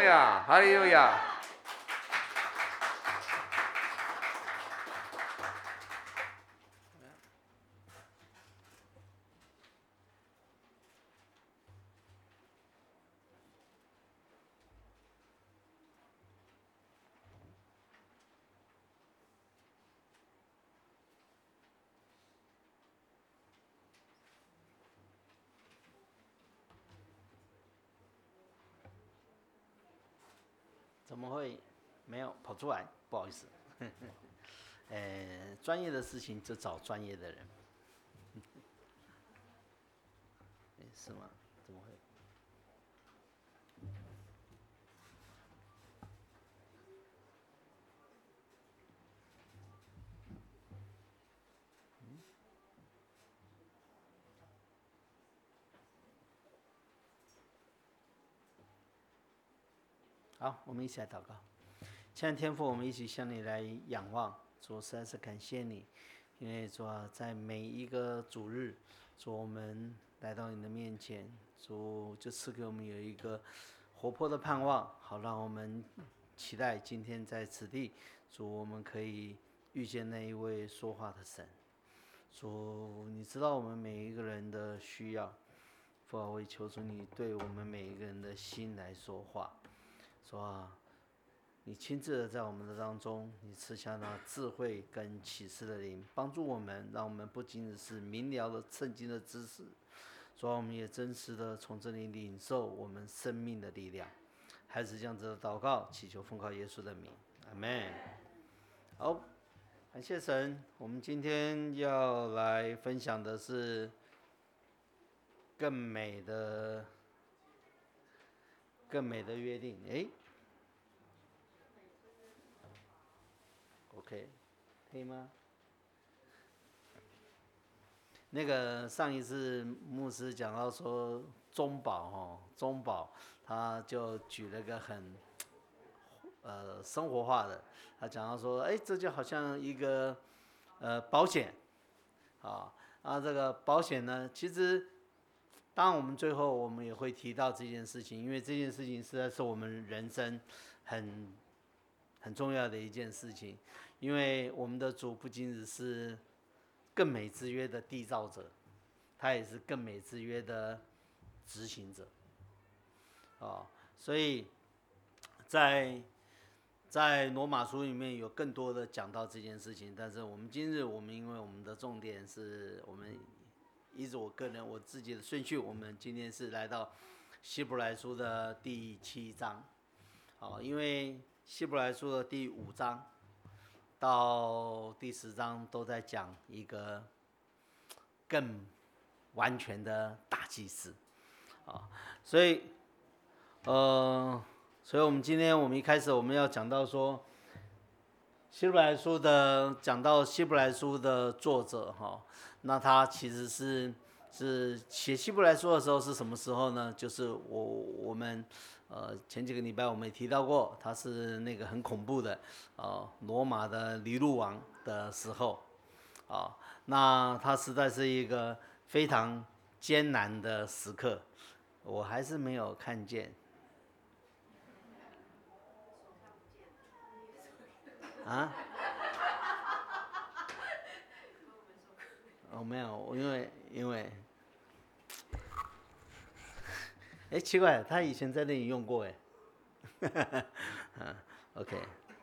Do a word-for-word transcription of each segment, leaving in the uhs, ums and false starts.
亚，哈利路亚。 怎么会没有跑出来？不好意思，呃，专业的事情就找专业的人，是吗？怎么会？好，我们一起来祷告。亲爱的天父，我们一起向你来仰望，主实在是感谢你，因为主啊，在每一个主日，主我们来到你的面前，主就赐给我们有一个活泼的盼望，好让我们期待今天在此地，主我们可以遇见那一位说话的神。主，你知道我们每一个人的需要，父啊，我也求主你对我们每一个人的心来说话，说啊。你亲自的在我们的当中，你赐下那智慧跟启示的灵，帮助我们，让我们不仅仅是明了的圣经的知识，主啊，我们也真实的从这里领受我们生命的力量。还是这样子的祷告，祈求奉靠耶稣的名，阿们。好，感谢神，我们今天要来分享的是更美的、更美的约定。诶 OK， 可以吗？那个上一次牧师讲到说中保哈，中保他就举了个很呃生活化的，他讲到说，哎，这就好像一个呃保险，啊，啊这个保险呢，其实当然我们最后我们也会提到这件事情，因为这件事情实在是我们人生很很重要的一件事情，因为我们的主不仅只是更美之约的缔造者，他也是更美之约的执行者，啊，所以在在罗马书里面有更多的讲到这件事情，但是我们今日我们因为我们的重点是我们依着我个人我自己的顺序，我们今天是来到希伯来书的第七章，好，因为希伯来书的第五章到第十章都在讲一个更完全的大祭司，啊，所以，呃，所以我们今天我们一开始我们要讲到说，希伯来书的讲到希伯来书的作者哈，那他其实是是写希伯来书的时候是什么时候呢？就是我我们呃前几个礼拜我们也提到过，他是那个很恐怖的，呃罗马的尼禄王的时候，啊，那他实在是一个非常艰难的时刻，我还是没有看见。啊？哦，没有，因为因为，哎，奇怪，他以前在那里用过哎。嗯 ，OK。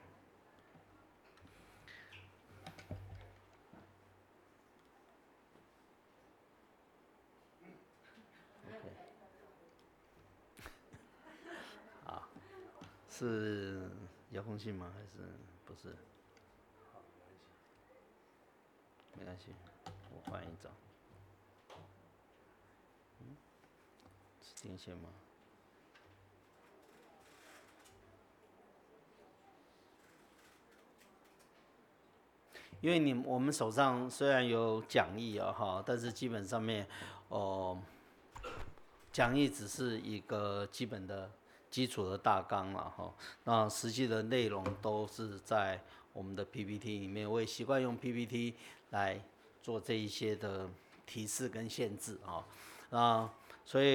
好，是遥控器吗？还是不是？没关系，我换一张。嗯，是电线吗？因为你我们手上虽然有讲义啊哈，但是基本上面，哦、呃，讲义只是一个基本的基础的大纲了哈。那实际的内容都是在我们的 P P T 里面，我也习惯用 P P T 来做这一些的提示跟限制啊。那所以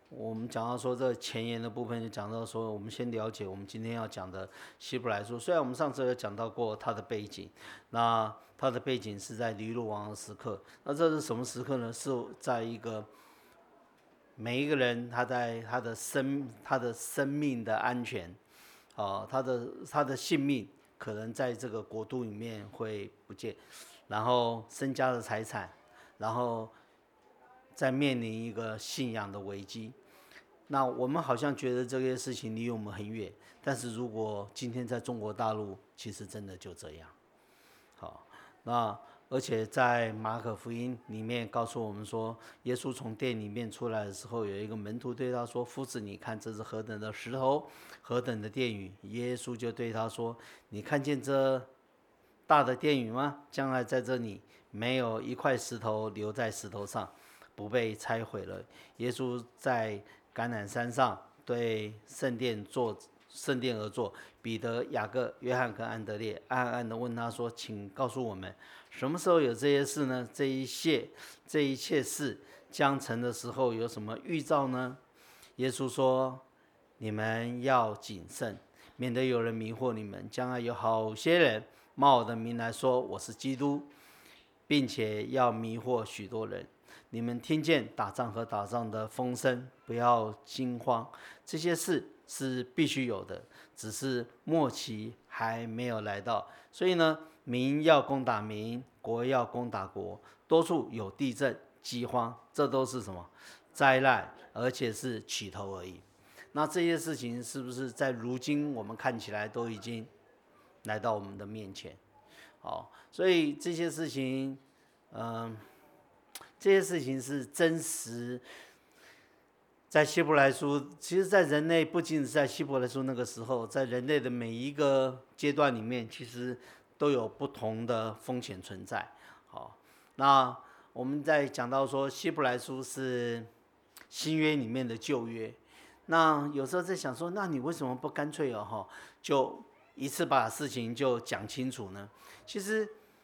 我们讲到说这前言的部分，就讲到说，我们先了解我们今天要讲的希伯来书。虽然我们上次有讲到过它的背景，那它的背景是在尼禄王的时刻。那这是什么时刻呢？是在一个每一个人他在他的生他的生命的安全，啊，他的他的性命可能在这个国度里面会不见，然后身家的财产，然后再面临一个信仰的危机。那我们好像觉得这些事情离我们很远，但是如果今天在中国大陆，其实真的就这样。好，那而且在马可福音里面告诉我们说，耶稣从殿里面出来的时候，有一个门徒对他说：“夫子，你看这是何等的石头，何等的殿宇。”耶稣就对他说：“你看见这大的殿宇吗？将来在这里没有一块石头留在石头上，不被拆毁了。”耶稣在橄榄山上对圣殿坐圣殿而坐，彼得、雅各、约翰跟安德烈暗暗地问他说：“请告诉我们，什么时候有这些事呢？这一切这一切事将成的时候，有什么预兆呢？”耶稣说：“你们要谨慎，免得有人迷惑你们。将来有好些人冒我的名来说我是基督，并且要迷惑许多人。你们听见打仗和打仗的风声，不要惊慌，这些事是必须有的，只是末期还没有来到。所以呢，民要攻打民，国要攻打国，多处有地震、饥荒，这都是什么灾难，而且是起头而已。那这些事情是不是在如今我们看起来都已经来到我们的面前？好，所以这些事情，嗯、呃。这些事情是真实，在希伯来书，其实，在人类不仅是在希伯来书那个时候，在人类的每一个阶段里面，其实都有不同的风险存在。好，那我们在讲到说希伯来书是新约里面的旧约，那有时候在想说，那你为什么不干脆哦哈，就一次把事情就讲清楚呢？其实，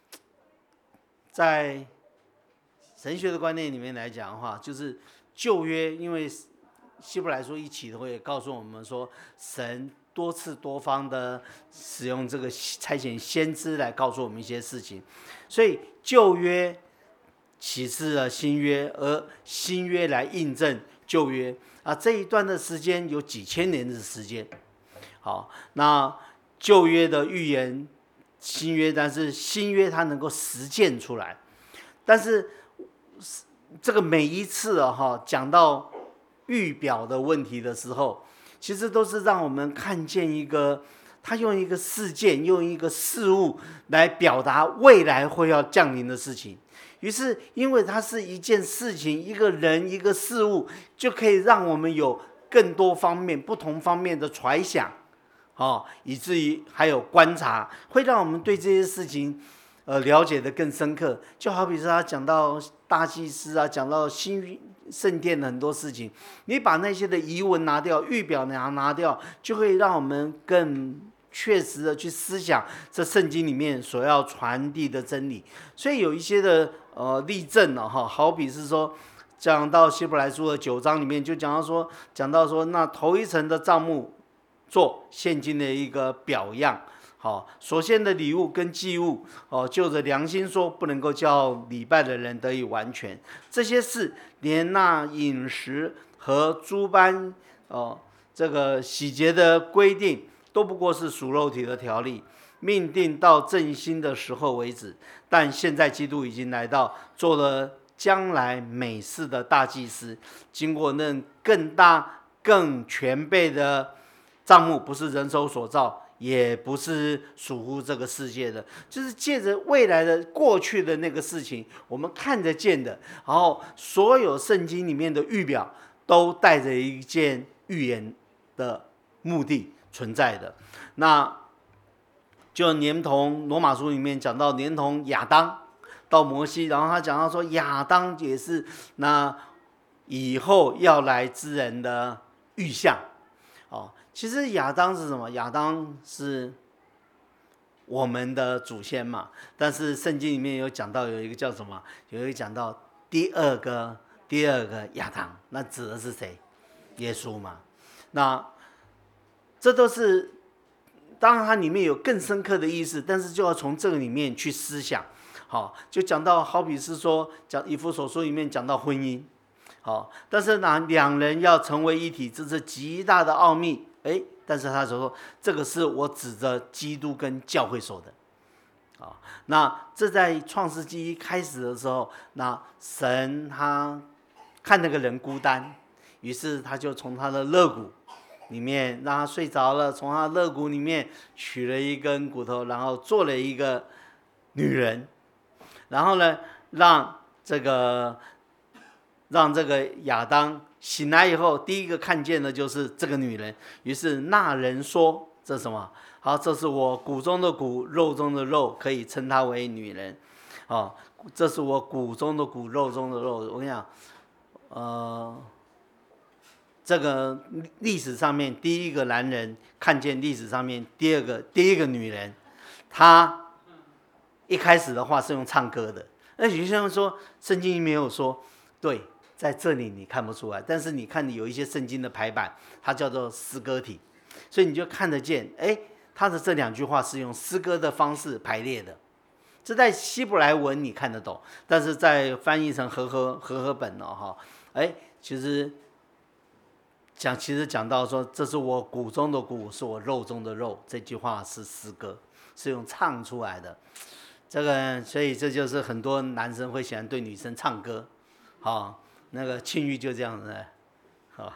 在神学的观念里面来讲的话，就是旧约，因为希伯来书一起会告诉我们说，神多次多方的使用这个差遣先知来告诉我们一些事情，所以旧约启示了新约，而新约来印证旧约啊。这一段的时间有几千年的时间。好，那旧约的预言，新约，但是新约它能够实践出来，但是这个每一次啊哈讲到预表的问题的时候，其实都是让我们看见一个，他用一个事件，用一个事物来表达未来会要降临的事情。于是，因为它是一件事情、一个人、一个事物，就可以让我们有更多方面、不同方面的揣想，哦，以至于还有观察，会让我们对这些事情，呃，了解得更深刻。就好比是他讲到大祭司啊，讲到新圣殿的很多事情，你把那些的遗文拿掉，预表拿拿掉，就会让我们更确实的去思想这圣经里面所要传递的真理。所以有一些的呃例证呢，哈，好比是说讲到希伯来书的九章里面，就讲到说，讲到说那头一层的帐幕做现今的一个表样。好，所献的礼物跟祭物，哦，就着良心说，不能够叫礼拜的人得以完全。这些事，连那饮食和诸般哦这个洗节的规定，都不过是属肉体的条例，命定到振兴的时候为止。但现在基督已经来到，做了将来美事的大祭司，经过那更大、更全备的帐幕，不是人手所造，也不是属乎这个世界的，就是借着未来的过去的那个事情，我们看得见的，然后所有圣经里面的预表都带着一件预言的目的存在的。那就连同罗马书里面讲到，连同亚当到摩西，然后他讲到说亚当也是那以后要来之人的预象。哦，其实亚当是什么？亚当是我们的祖先嘛。但是圣经里面有讲到，有一个叫什么？有一个讲到第二个第二个亚当，那指的是谁？ 耶稣嘛。那这都是，当然它里面有更深刻的意思，但是就要从这个里面去思想。好，就讲到好比是说，讲以弗所书里面讲到婚姻，好，但是呢，两人要成为一体，这是极大的奥秘。哎，但是他说这个是我指着基督跟教会说的。啊，那这在创世纪一开始的时候，那神他看那个人孤单，于是他就从他的肋骨里面让他睡着了，从他肋骨里面取了一根骨头，然后做了一个女人，然后呢，让这个让这个亚当醒来以后，第一个看见的就是这个女人。于是那人说：“这是什么？好，这是我骨中的骨，肉中的肉，可以称她为女人。哦，这是我骨中的骨，肉中的肉。”我跟你讲，呃，这个历史上面第一个男人看见历史上面第二个第一个女人，他一开始的话是用唱歌的。那有些人说圣经没有说，对。在这里你看不出来，但是你看有一些圣经的排版，它叫做诗歌体，所以你就看得见，哎，它的这两句话是用诗歌的方式排列的。这在希伯来文你看得懂，但是在翻译成和合和合本哦，哈，哎，其实讲其实讲到说，这是我骨中的骨，是我肉中的肉，这句话是诗歌，是用唱出来的。这个，所以这就是很多男生会喜欢对女生唱歌，好。那个庆玉就这样子，好，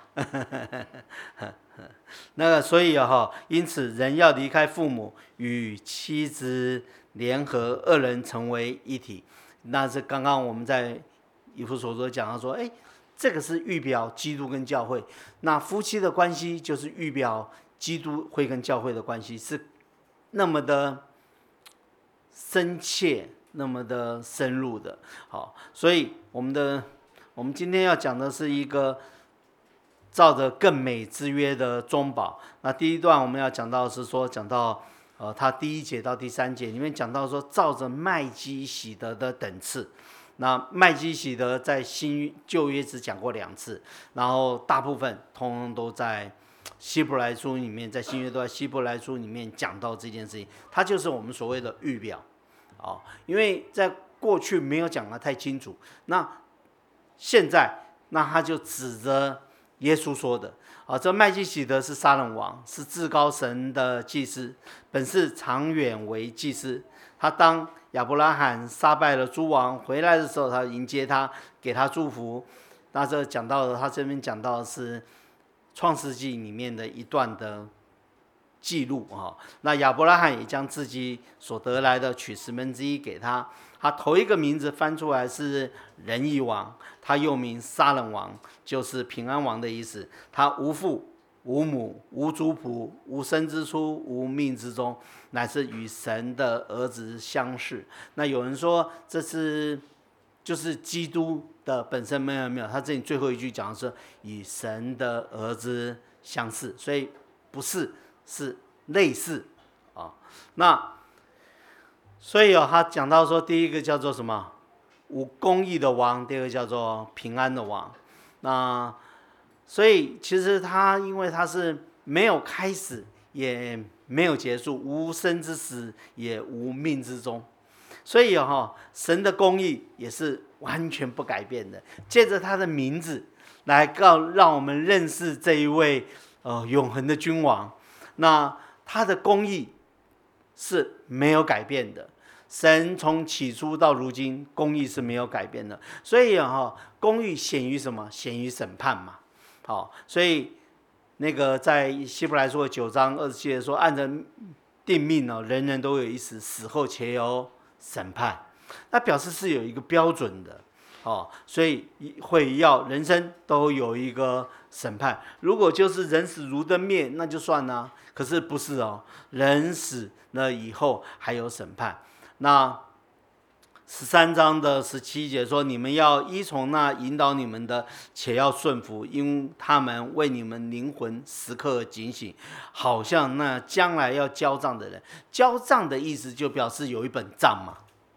那个所以哈，因此人要离开父母，与妻子联合，二人成为一体。那是刚刚我们在以弗所书讲到说，哎，这个是预表基督跟教会。那夫妻的关系就是预表基督会跟教会的关系，是那么的深切，那么的深入的。好，所以我们的。我们今天要讲的是一个照着更美之约的中保。那第一段我们要讲到是说，讲到呃，他第一节到第三节里面讲到说，照着麦基洗德的等次。那麦基洗德在新旧约只讲过两次，然后大部分通通都在希伯来书里面，在新约都在希伯来书里面讲到这件事情，它就是我们所谓的预表。哦，因为在过去没有讲得太清楚，那现在，那他就指着耶稣说的啊，这麦基洗德是撒冷王，是至高神的祭司，本是长远为祭司。他当亚伯拉罕杀败了诸王回来的时候，他迎接他，给他祝福。那这讲到的，他这边讲到的是创世纪里面的一段的记录啊。那亚伯拉罕也将自己所得来的取十分之一给他。他头一个名字翻出来是仁义王，他又名撒冷王，就是平安王的意思。他无父无母无族谱无生之初无命之中，乃是与神的儿子相似。那有人说这是就是基督的本身，没有没有，他这里最后一句讲的是与神的儿子相似，所以不是，是类似啊。那所以哦，他讲到说，第一个叫做什么？无公义的王，第二个叫做平安的王。那所以其实他因为他是没有开始，也没有结束，无生之始，也无命之终。所以哦，神的公义也是完全不改变的。借着他的名字来告让我们认识这一位呃永恒的君王。那他的公义是没有改变的，神从起初到如今，公义是没有改变的。所以哈，公义显于什么？显于审判嘛。好，所以那个在希伯来书的九章二十七节说，按着定命呢，人人都有一死，死后且有审判。那表示是有一个标准的。哦，所以会要人生都有一个审判。如果就是人死如灯灭，那就算了。可是不是哦，人死了以后还有审判。那十三章的十七节说：“你们要依从那引导你们的，且要顺服，因他们为你们灵魂时刻警醒，好像那将来要交账的人。”交账的意思就表示有一本账嘛。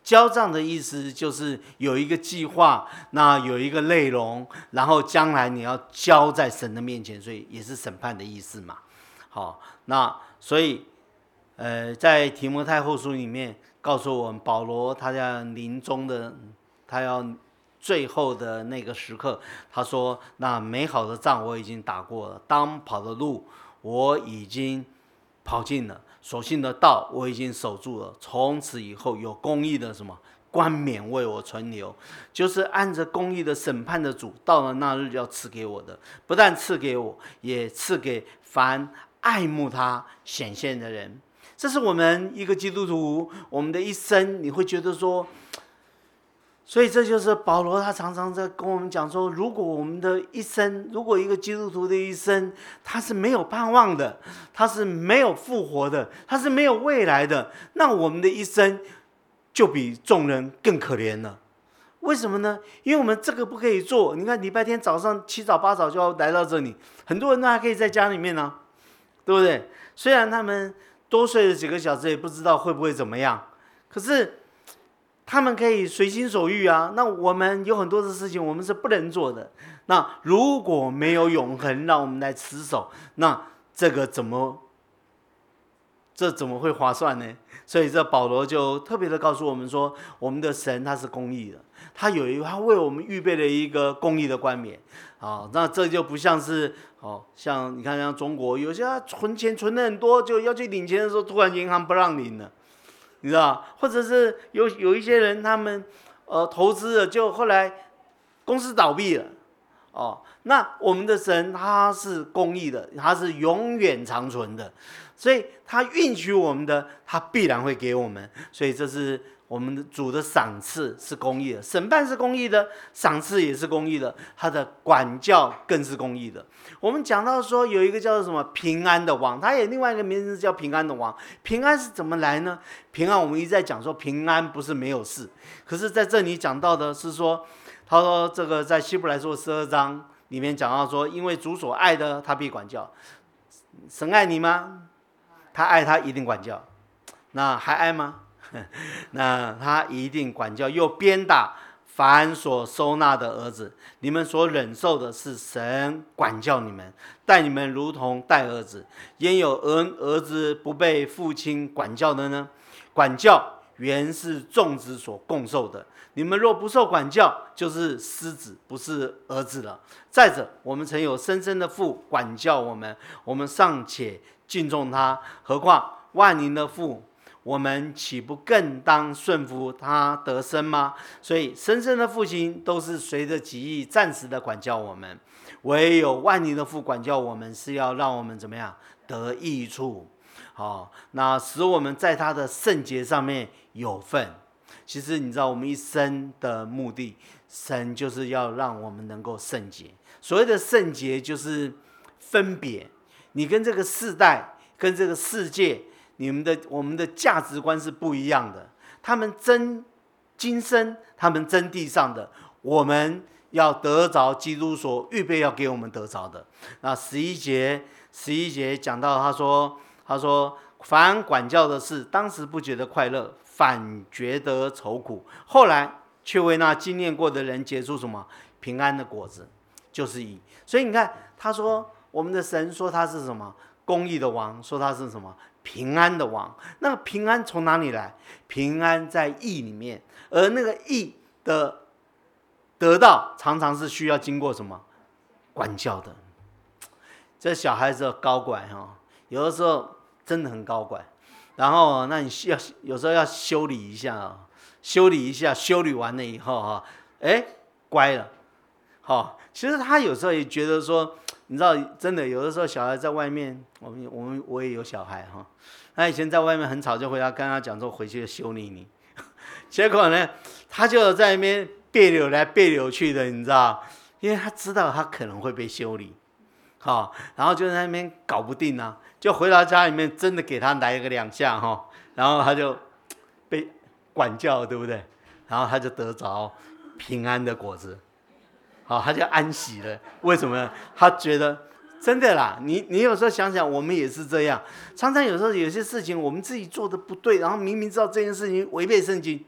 交账的意思就是有一个计划，那有一个内容，然后将来你要交在神的面前，所以也是审判的意思嘛。好，那所以，呃，在提摩太后书里面告诉我们，保罗他要临终的，他要最后的那个时刻，他说：“那美好的仗我已经打过了，当跑的路我已经跑尽了。”所信的道我已经守住了，从此以后有公义的什么冠冕为我存留，就是按着公义的审判的主，到了那日要赐给我的，不但赐给我，也赐给凡爱慕他显现的人。这是我们一个基督徒，我们的一生，你会觉得说，所以这就是保罗他常常在跟我们讲说，如果我们的一生，如果一个基督徒的一生，他是没有盼望的，他是没有复活的，他是没有未来的，那我们的一生就比众人更可怜了。为什么呢？因为我们这个不可以做。你看礼拜天早上七早八早就要来到这里，很多人都还可以在家里面呢、啊，对不对？虽然他们多睡了几个小时，也不知道会不会怎么样，可是他们可以随心所欲啊。那我们有很多的事情我们是不能做的。那如果没有永恒让我们来持守，那这个怎么这怎么会划算呢？所以这保罗就特别的告诉我们说，我们的神他是公义的，他有一他为我们预备了一个公义的冠冕啊。那这就不像是哦，像你看像中国有些存钱存的很多，就要去领钱的时候，突然银行不让领了。你知道，或者是有有一些人，他们呃投资了，就后来公司倒闭了，哦，那我们的神他是公义的，他是永远长存的，所以他允许我们的，他必然会给我们，所以这是我们的主的赏赐是公义的，审判是公义的，赏赐也是公义的，他的管教更是公义的。我们讲到说有一个叫做什么平安的王，他有另外一个名字叫平安的王。平安是怎么来呢？平安我们一直在讲说平安不是没有事，可是在这里讲到的是说，他说这个在希伯来书十二章里面讲到说，因为主所爱的他必管教。神爱你吗？他爱他一定管教。那还爱吗？那他一定管教，又鞭打凡所收纳的儿子。你们所忍受的是神管教你们，待你们如同待儿子。焉有儿儿子不被父亲管教的呢？管教原是众子所共受的。你们若不受管教，就是私子，不是儿子了。再者，我们曾有生身的父管教我们，我们尚且敬重他，何况万灵的父，我们岂不更当顺服他得生吗？所以生身的父亲都是随着己意暂时的管教我们，唯有万灵的父管教我们，是要让我们怎么样得益处。好，那使我们在他的圣洁上面有份。其实你知道我们一生的目的，神就是要让我们能够圣洁。所谓的圣洁就是分别，你跟这个世代跟这个世界，你们的我们的价值观是不一样的。他们争今生，他们争地上的，我们要得着基督所预备要给我们得着的。那十一节十一节讲到，他说他说凡管教的事，当时不觉得快乐，反觉得愁苦，后来却为那经验过的人结出什么平安的果子，就是义。所以你看，他说我们的神说他是什么公义的王，说他是什么平安的王。那个平安从哪里来？平安在义里面，而那个义的得到，常常是需要经过什么管教的。这小孩子高拐哈，有的时候真的很高拐。然后，那你要有时候要修理一下啊，修理一下，修理完了以后哈，哎，乖了，好。其实他有时候也觉得说，你知道，真的有的时候小孩在外面，我们我们我也有小孩哈，他以前在外面很吵，就回家跟他讲说回去修理你，结果呢，他就在那边别扭来别扭去的，你知道，因为他知道他可能会被修理。好，然后就在那边搞不定啊，就回到家里面，真的给他来个两下哈，然后他就被管教，对不对？然后他就得着平安的果子，好，他就安息了。为什么呢？他觉得真的啦，你你有时候想想，我们也是这样，常常有时候有些事情我们自己做的不对，然后明明知道这件事情违背圣经，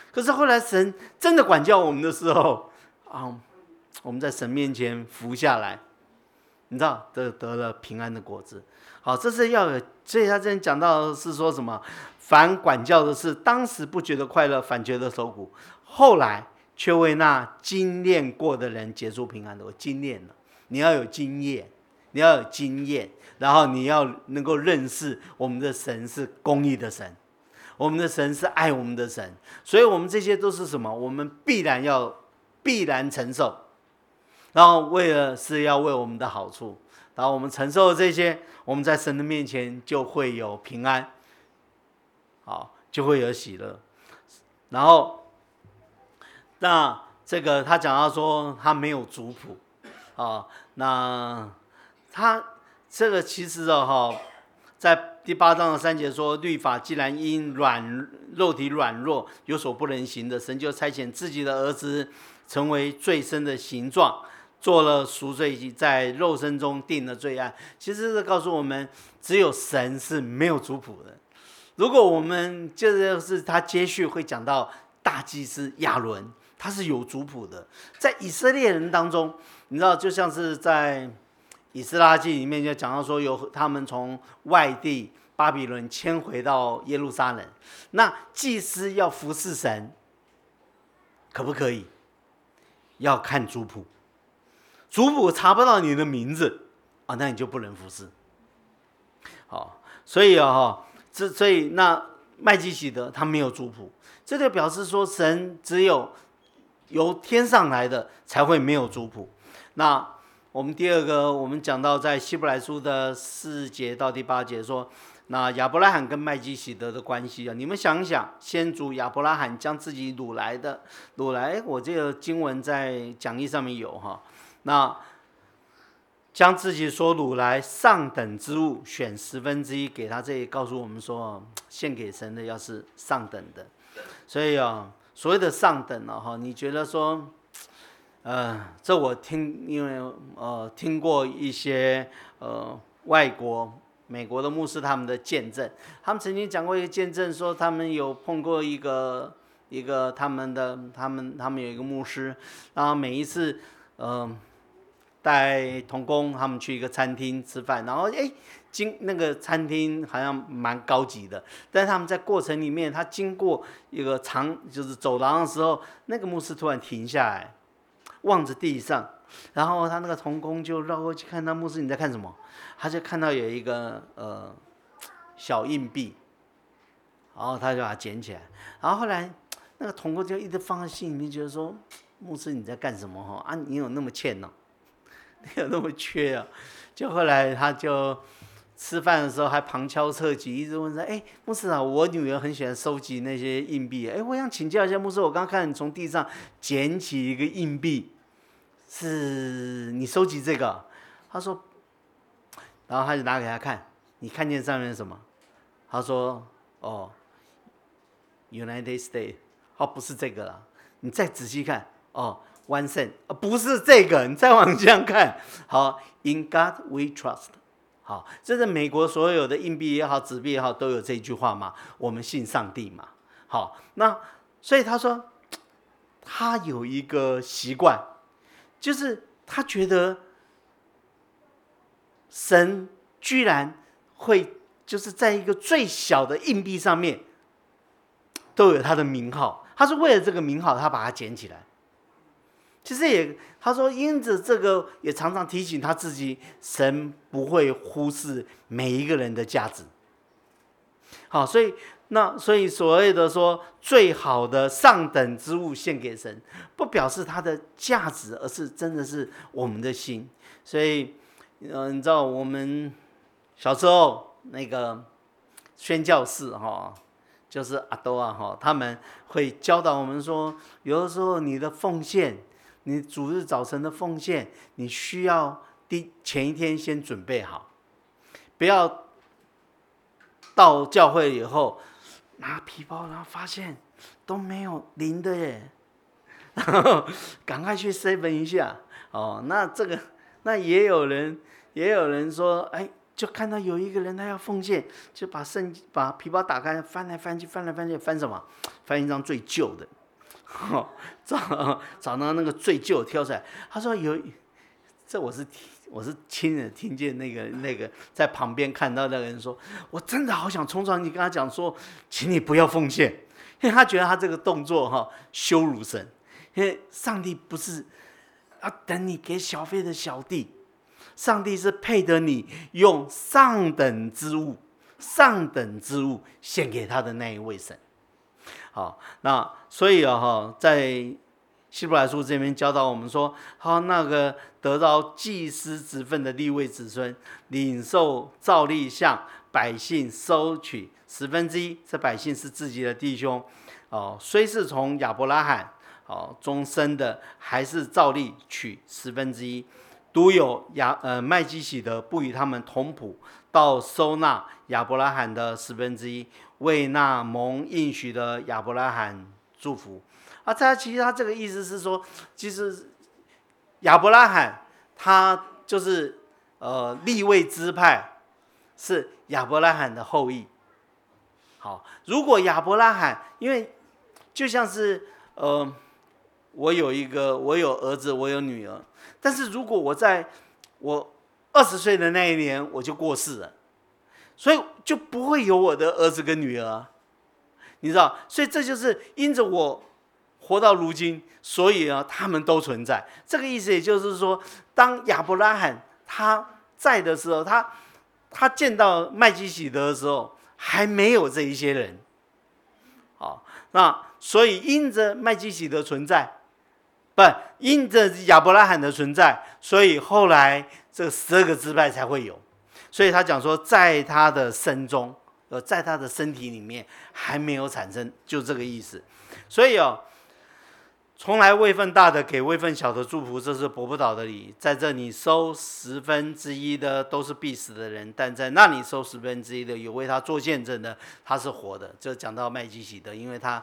可是后来神真的管教我们的时候啊，我们在神面前服下来，你知道得得了平安的果子。好，这是要有，所以他这边讲到是说什么？凡管教的事，当时不觉得快乐，反觉得受苦，后来却为那经验过的人结出平安的。我经验了，你要有经验，你要有经验，然后你要能够认识我们的神是公义的神，我们的神是爱我们的神，所以我们这些都是什么？我们必然要必然承受，然后为了是要为我们的好处，然后我们承受这些，我们在神的面前就会有平安，好，就会有喜乐。然后那这个他讲到说他没有族谱啊，那他这个其实哦，在第八章的三节说，律法既然因软肉体软弱有所不能行的，神就差遣自己的儿子成为罪身的形状，做了赎罪祭，在肉身中定了罪案。其实这告诉我们，只有神是没有族谱的。如果我们就是他接续会讲到大祭司亚伦，他是有族谱的。在以色列人当中，你知道，就像是在以斯拉记里面就讲到说，有他们从外地巴比伦迁回到耶路撒冷，那祭司要服侍神，可不可以？要看族谱，族谱查不到你的名字啊，那你就不能服侍。好，所以啊，这所以那麦基洗德他没有族谱，这就表示说神只有由天上来的才会没有族谱。那我们第二个，我们讲到在希伯来书的四节到第八节说，那亚伯拉罕跟麦基洗德的关系啊，你们想一想，先祖亚伯拉罕将自己掳来的掳来，我这个经文在讲义上面有哈，那将自己所掳来上等之物选十分之一给他，这里告诉我们说，献给神的要是上等的。所以啊，所谓的上等啊，哈，你觉得说？呃，这我听，因为呃听过一些呃外国美国的牧师他们的见证，他们曾经讲过一个见证，说他们有碰过一个一个他们的他们他们有一个牧师，然后每一次呃带同工他们去一个餐厅吃饭，然后哎经那个餐厅好像蛮高级的，但是他们在过程里面，他经过一个长就是走廊的时候，那个牧师突然停下来。望着地上，然后他那个同工就绕过去看他，牧师你在看什么？他就看到有一个呃小硬币，然后他就把它捡起来，然后后来那个同工就一直放在心里面，觉得说牧师你在干什么？哈啊，你有那么欠哦，你有那么缺啊？就后来他就吃饭的时候还旁敲侧击，一直问说：“哎，牧师啊，我女儿很喜欢收集那些硬币，哎，我想请教一下牧师，我刚刚看你从地上捡起一个硬币，是你收集这个？”他说，然后他就拿给他看，你看见上面是什么？他说：“哦 ，United States， 哦，不是这个啦，你再仔细看，哦 ，One cent， 哦，不是这个，你再往下看，好 ，In God we trust。”好，这是美国所有的硬币也好，纸币也好，都有这句话嘛。我们信上帝嘛。好，那所以他说，他有一个习惯，就是他觉得神居然会就是在一个最小的硬币上面都有他的名号。他是为了这个名号，他把它捡起来。其实也，他说，因着这个，也常常提醒他自己，神不会忽视每一个人的价值。好，所以那所以所谓的说最好的上等之物献给神，不表示它的价值，而是真的是我们的心。所以，呃，你知道我们小时候那个宣教士哈。就是阿多啊哈，他们会教导我们说，有的时候你的奉献，你主日早晨的奉献，你需要第前一天先准备好，不要到教会以后拿皮包，然后发现都没有零的耶，然后赶快去 seven 一下哦。那这个那也有人也有人说，哎。就看到有一个人他要奉献，就把圣把皮包打开，翻来翻去，翻来翻去，翻什么？翻一张最旧的， 找找到那个最旧挑出来。他说有，这我是我是亲眼听见那个那个在旁边看到那个人说，我真的好想冲上去跟他讲说，请你不要奉献，因为他觉得他这个动作哈羞辱神，因为上帝不是要等你给小费的小弟，上帝是配得你用上等之物、上等之物献给他的那一位神。好，那所以啊，在希伯来书这边教导我们说，好，那个得到祭司职分的利未子孙，领受照例向百姓收取十分之一，这百姓是自己的弟兄，哦，虽是从亚伯拉罕哦中生的，还是照例取十分之一。独有亚呃麦基洗德不与他们同谱，到收纳亚伯拉罕的十分之一，为那蒙应许的亚伯拉罕祝福。啊，他其实他这个意思是说，其实亚伯拉罕他就是呃利未支派是亚伯拉罕的后裔。好，如果亚伯拉罕，因为就像是呃我有一个我有儿子我有女儿，但是如果我在我二十岁的那一年我就过世了，所以就不会有我的儿子跟女儿，你知道，所以这就是因着我活到如今，所以啊，他们都存在。这个意思也就是说，当亚伯拉罕他在的时候，他他见到麦基洗德的时候，还没有这一些人。好，那所以因着麦基洗德存在，不因着亚伯拉罕的存在，所以后来这十二个支派才会有。所以他讲说，在他的身中，呃，在他的身体里面还没有产生，就这个意思。所以哦。从来位分大的给位分小的祝福，这是伯不倒的理。在这里收十分之一的都是必死的人，但在那里收十分之一的有为他做见证的，他是活的。就讲到麦基洗德，因为他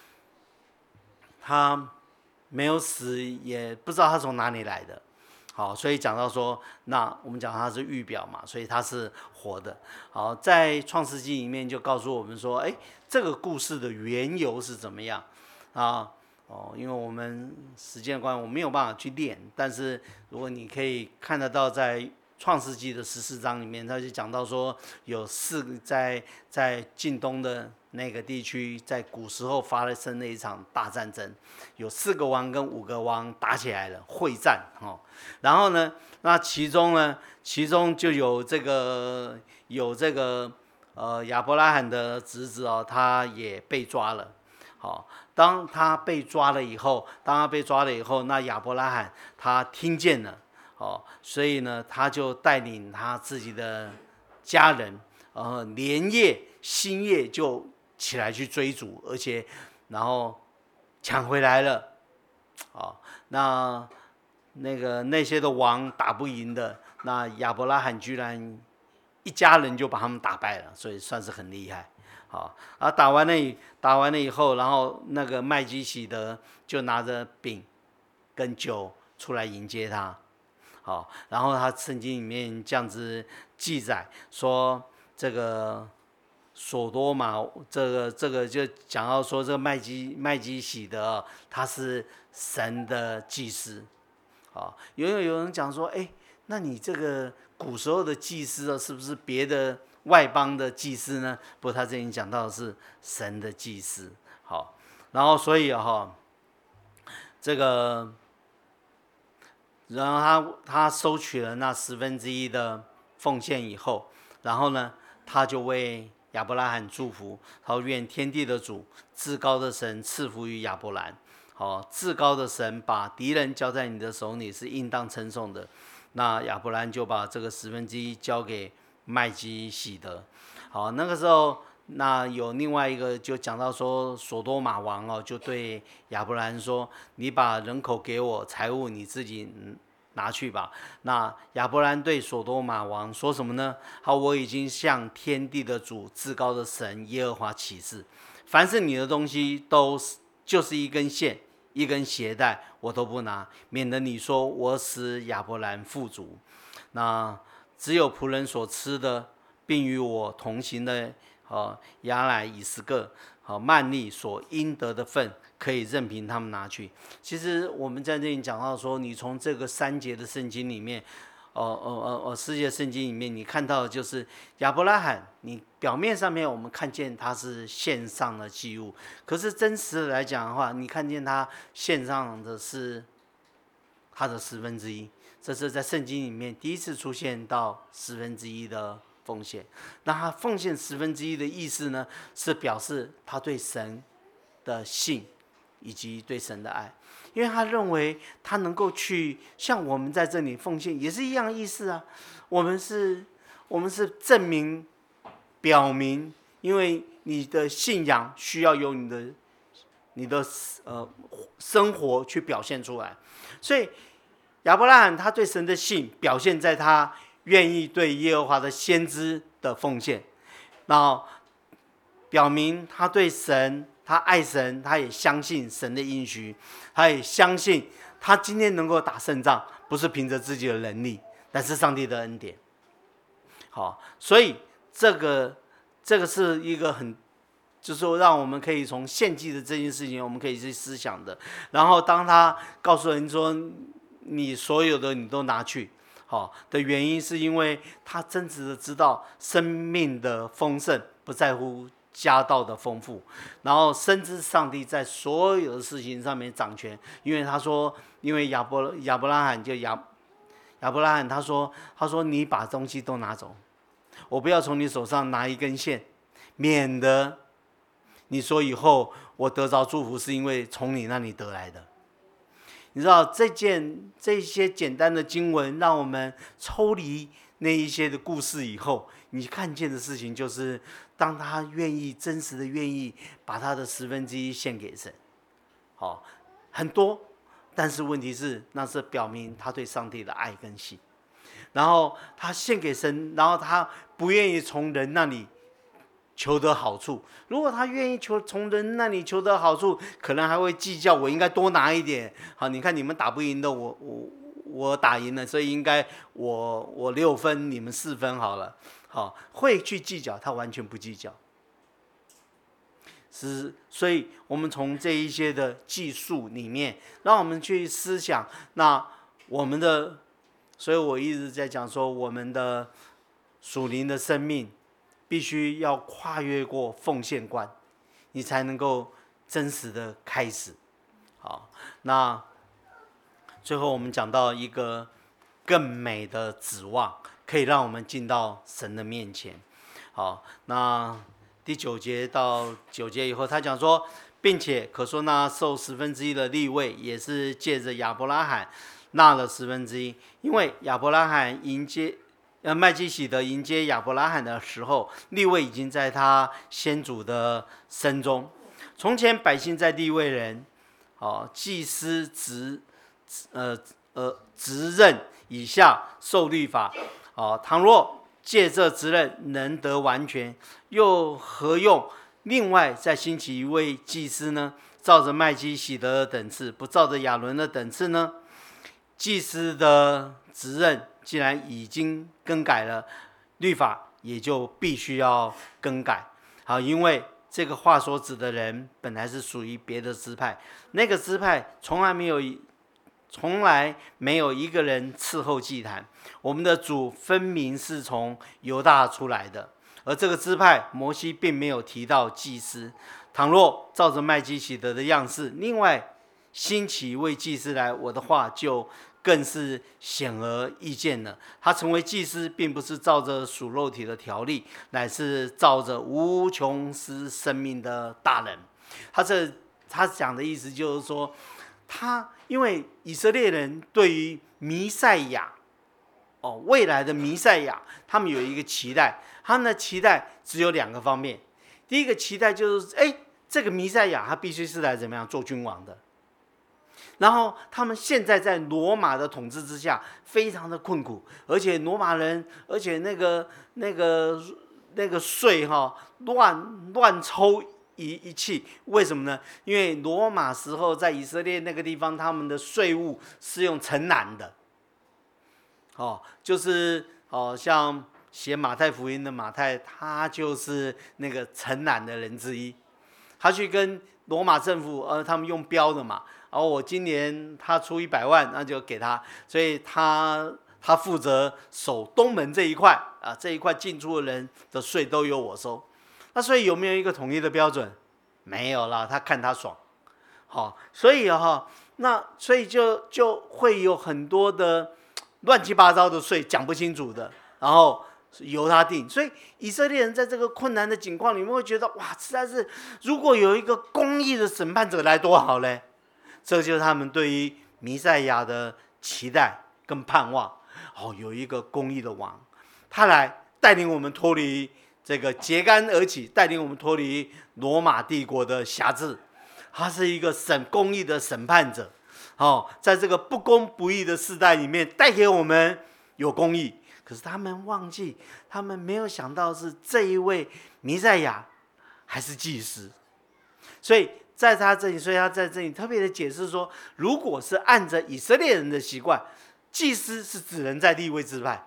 他没有死，也不知道他从哪里来的。好，所以讲到说，那我们讲他是预表嘛，所以他是活的。好，在创世纪里面就告诉我们说，哎，这个故事的缘由是怎么样啊？哦，因为我们时间关系，我没有办法去练。但是如果你可以看得到，在创世纪的十四章里面，他就讲到说，有四个在在近东的那个地区，在古时候发生了一场大战争，有四个王跟五个王打起来了，会战哦。然后呢，那其中呢，其中就有这个有这个呃亚伯拉罕的侄子哦，他也被抓了。好，当他被抓了以后，当他被抓了以后，那亚伯拉罕他听见了，哦，所以呢，他就带领他自己的家人，呃，连夜星夜就起来去追逐，而且然后抢回来了，哦，那那个那些的王打不赢的，那亚伯拉罕居然一家人就把他们打败了，所以算是很厉害。好，啊，打完了以打完了以后，然后那个麦基洗德就拿着饼跟酒出来迎接他。好，然后他圣经里面这样子记载说，这个所多玛，这个这个就讲到说，这个麦基麦基洗德他是神的祭司。好，有有人讲说，哎，那你这个古时候的祭司是不是别的外邦的祭司呢？不过他这里讲到的是神的祭司。好，然后所以哈、哦，这个，然后他他收取了那十分之一的奉献以后，然后呢，他就为亚伯拉罕祝福，他说愿天地的主至高的神赐福于亚伯兰。好，至高的神把敌人交在你的手里是应当称颂的。那亚伯兰就把这个十分之一交给麦基洗德。好，那个时候，那有另外一个就讲到说，所多玛王哦，就对亚伯兰说：“你把人口给我，财物你自己拿去吧。”那亚伯兰对所多玛王说什么呢？好，我已经向天地的主、至高的神耶和华起誓，凡是你的东西都是就是一根线、一根鞋带，我都不拿，免得你说我使亚伯兰富足。那只有仆人所吃的并与我同行的哦亚乃以斯各、好曼利所应得的份，可以任凭他们拿去。其实我们在这里讲到说，你从这个三节的圣经里面，哦哦哦哦，世界圣经里面，你看到的就是亚伯拉罕。你表面上面我们看见他是献上了祭物，可是真实的来讲的话，你看见他献上的是他的十分之一。这是在圣经里面第一次出现到十分之一的奉献。那他奉献十分之一的意思呢，是表示他对神的信以及对神的爱，因为他认为他能够去像我们在这里奉献，也是一样的意思啊。我们是，我们是证明、表明，因为你的信仰需要由你的、你的呃生活去表现出来，所以亚伯拉罕他对神的信表现在他愿意对耶和华的先知的奉献，然后表明他对神。他爱神，他也相信神的应许，他也相信他今天能够打胜仗，不是凭着自己的能力，但是上帝的恩典。好，所以这个这个是一个很，就是说让我们可以从献祭的这件事情，我们可以去思想的。然后当他告诉人说，你所有的你都拿去，好的原因是因为他真实的知道生命的丰盛不在乎家道的丰富，然后深知上帝在所有的事情上面掌权。因为他说，因为亚伯亚伯拉罕就亚亚伯拉罕他说他说你把东西都拿走，我不要从你手上拿一根线，免得你说以后我得着祝福是因为从你那里得来的。你知道这件这些简单的经文，让我们抽离那一些的故事以后，你看见的事情就是，当他愿意真实的愿意把他的十分之一献给神，好，很多，但是问题是，那是表明他对上帝的爱跟信。然后他献给神，然后他不愿意从人那里求得好处。如果他愿意求从人那里求得好处，可能还会计较，我应该多拿一点。好，你看你们打不赢的，我我我打赢了，所以应该我我六分，你们四分好了。好，会去计较，他完全不计较。是，所以我们从这一些的技术里面，让我们去思想，那我们的，所以我一直在讲说，我们的属灵的生命必须要跨越过奉献观，你才能够真实的开始。好，那最后我们讲到一个更美的指望，可以让我们进到神的面前。好，那第九节到九节以后，他讲说，并且可说那受十分之一的利未，也是借着亚伯拉罕纳了十分之一，因为亚伯拉罕迎接呃麦基洗德迎接亚伯拉罕的时候，利未已经在他先祖的身中。从前百姓在利未人，哦，祭司职呃呃职任以下受律法，哦，倘若借这职任能得完全，又何用另外再兴起一位祭司呢？照着麦基洗德的等次，不照着亚伦的等次呢？祭司的职任既然已经更改了，律法也就必须要更改。好，因为这个话所指的人本来是属于别的支派，那个支派从来没有从来没有一个人伺候祭坛。我们的主分明是从犹大出来的，而这个支派摩西并没有提到祭司。倘若照着麦基洗德的样式，另外兴起一位祭司来，我的话就更是显而易见了。他成为祭司，并不是照着属肉体的条例，乃是照着无穷之生命的大人。他这他讲的意思就是说，他因为以色列人对于弥赛亚，哦，未来的弥赛亚，他们有一个期待，他们的期待只有两个方面。第一个期待就是，哎，这个弥赛亚他必须是来怎么样做君王的。然后他们现在在罗马的统治之下，非常的困苦，而且罗马人，而且那个那个那个税哈，乱乱抽一一气。为什么呢？因为罗马时候在以色列那个地方，他们的税务是用城南的，哦，就是哦像写马太福音的马太，他就是那个承揽的人之一。他去跟罗马政府，呃，他们用标的嘛，然后我今年他出一百万，那就给他，所以他他负责守东门这一块啊，这一块进出的人的税都由我收。那所以有没有一个统一的标准？没有啦，他看他爽。好，所以哈，那所以就就会有很多的乱七八糟的税，讲不清楚的，然后由他定。所以以色列人在这个困难的境况里面会觉得，哇，实在是如果有一个公义的审判者来多好嘞！这就是他们对于弥赛亚的期待跟盼望。哦，有一个公义的王，他来带领我们脱离这个揭竿而起，带领我们脱离罗马帝国的辖制。他是一个审公义的审判者，哦，在这个不公不义的时代里面，带给我们有公义。可是他们忘记，他们没有想到是这一位弥赛亚还是祭司，所以在他这里，所以他在这里特别的解释说，如果是按着以色列人的习惯，祭司是只能在利未支派。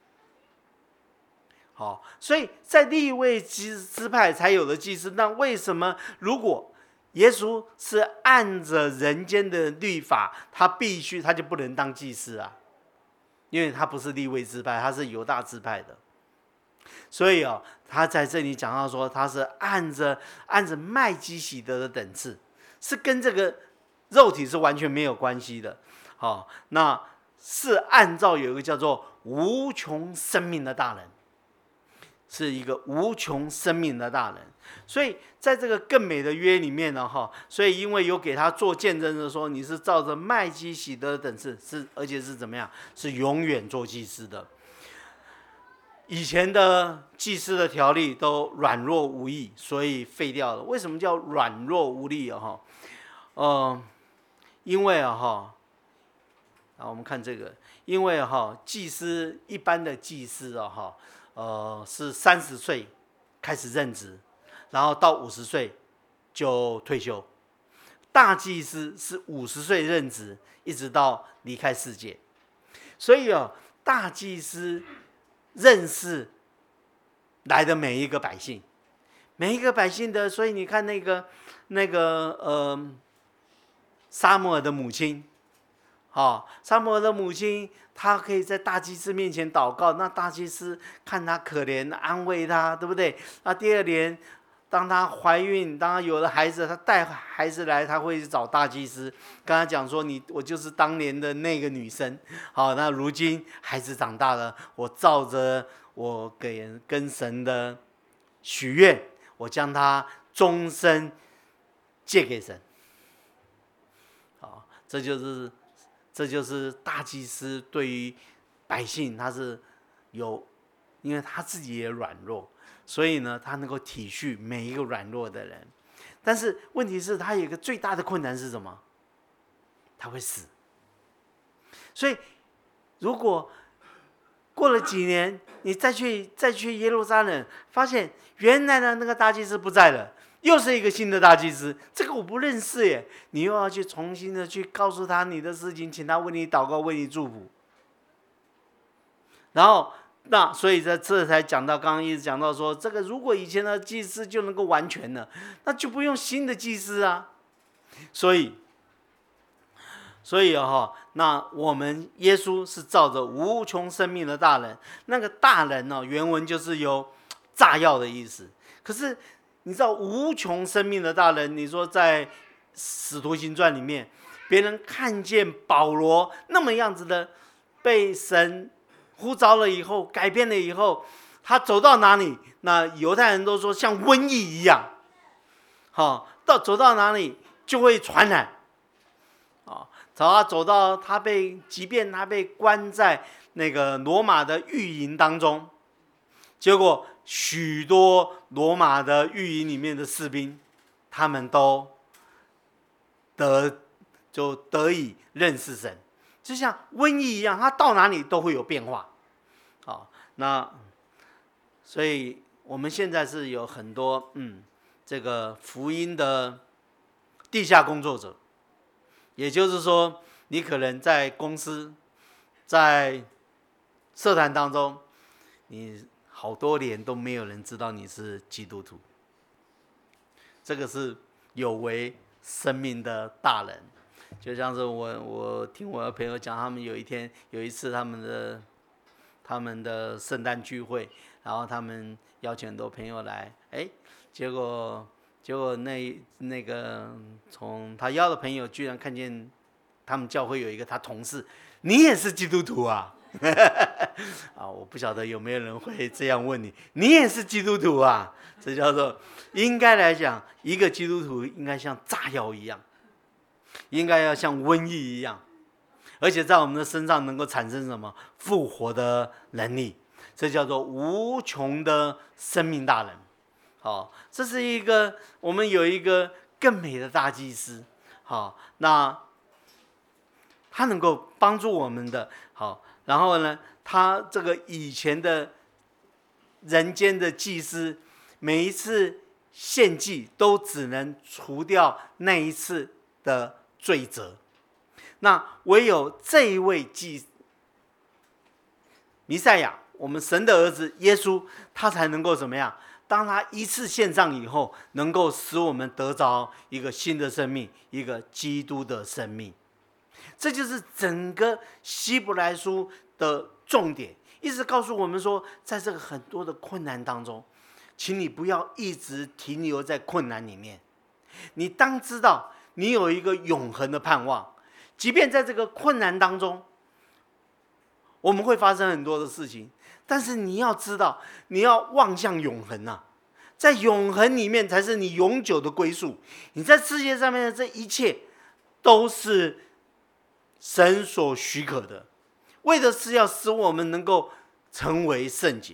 好，所以在利未支派才有的祭司。那为什么如果耶稣是按着人间的律法，他必须他就不能当祭司啊？因为他不是利未支派，他是犹大支派的。所以哦，他在这里讲到说，他是按着按着麦基洗德的等次，是跟这个肉体是完全没有关系的。好、哦，那是按照有一个叫做无穷生命的大人，是一个无穷生命的大人。所以在这个更美的约里面呢，哈，所以因为有给他做见证的说，你是照着麦基洗德的等次，是而且是怎么样，是永远做祭司的。以前的祭司的条例都软弱无力，所以废掉了。为什么叫软弱无力啊？哈，呃，因为啊哈，啊我们看这个，因为哈祭司一般的祭司啊哈，呃是三十岁开始任职，然后到五十岁就退休。大祭司是五十岁任职，一直到离开世界。所以啊，大祭司认识来的每一个百姓，每一个百姓的，所以你看那个那个呃，撒母耳的母亲，哦，撒母耳的母亲，她可以在大祭司面前祷告，那大祭司看她可怜，安慰她，对不对？那第二年，当她怀孕，当她有了孩子，她带孩子来，她会找大祭司，跟他讲说：“你，我就是当年的那个女生。好，那如今孩子长大了，我照着我给跟神的许愿，我将他终身借给神。”好，这就是这就是大祭司对于百姓，他是有，因为他自己也软弱。所以呢，他能够体恤每一个软弱的人，但是问题是，他有一个最大的困难是什么？他会死。所以，如果过了几年，你再去再去耶路撒冷，发现原来的那个大祭司不在了，又是一个新的大祭司，这个我不认识耶，你又要去重新的去告诉他你的事情，请他为你祷告，为你祝福，然后。那所以在这才讲到，刚刚一直讲到说，这个如果以前的祭司就能够完全了，那就不用新的祭司啊。所以，所以哈、哦，那我们耶稣是照着无穷生命的大人，那个大人呢、哦，原文就是有炸药的意思。可是你知道无穷生命的大人，你说在使徒行传里面，别人看见保罗那么样子的被神呼召了以后，改变了以后，他走到哪里，那犹太人都说像瘟疫一样，好，到走到哪里就会传染，啊，他走到他被，即便他被关在那个罗马的狱营当中，结果许多罗马的狱营里面的士兵，他们都得就得以认识神。就像瘟疫一样，它到哪里都会有变化。好，那所以我们现在是有很多嗯，这个福音的地下工作者，也就是说，你可能在公司、在社团当中， 你好多年都没有人知道你是基督徒。这个是有违生命的大人。就像是我我听我的朋友讲，他们有一天有一次他们的他们的圣诞聚会，然后他们邀请很多朋友来，哎，结果结果那那个从他邀的朋友居然看见他们教会有一个他同事，你也是基督徒啊？啊，我不晓得有没有人会这样问你，你也是基督徒啊？这叫做应该来讲，一个基督徒应该像炸药一样，应该要像瘟疫一样，而且在我们的身上能够产生什么复活的能力，这叫做无穷的生命大人。好，这是一个我们有一个更美的大祭司。好，那他能够帮助我们的。好，然后呢，他这个以前的人间的祭司，每一次献祭都只能除掉那一次的罪责，那唯有这一位祭弥赛亚，我们神的儿子耶稣，他才能够怎么样？当他一次献上以后，能够使我们得着一个新的生命，一个基督的生命。这就是整个希伯来书的重点，一直告诉我们说，在这个很多的困难当中，请你不要一直停留在困难里面，你当知道你有一个永恒的盼望。即便在这个困难当中，我们会发生很多的事情，但是你要知道，你要望向永恒啊，在永恒里面才是你永久的归宿。你在世界上面的这一切都是神所许可的，为的是要使我们能够成为圣洁。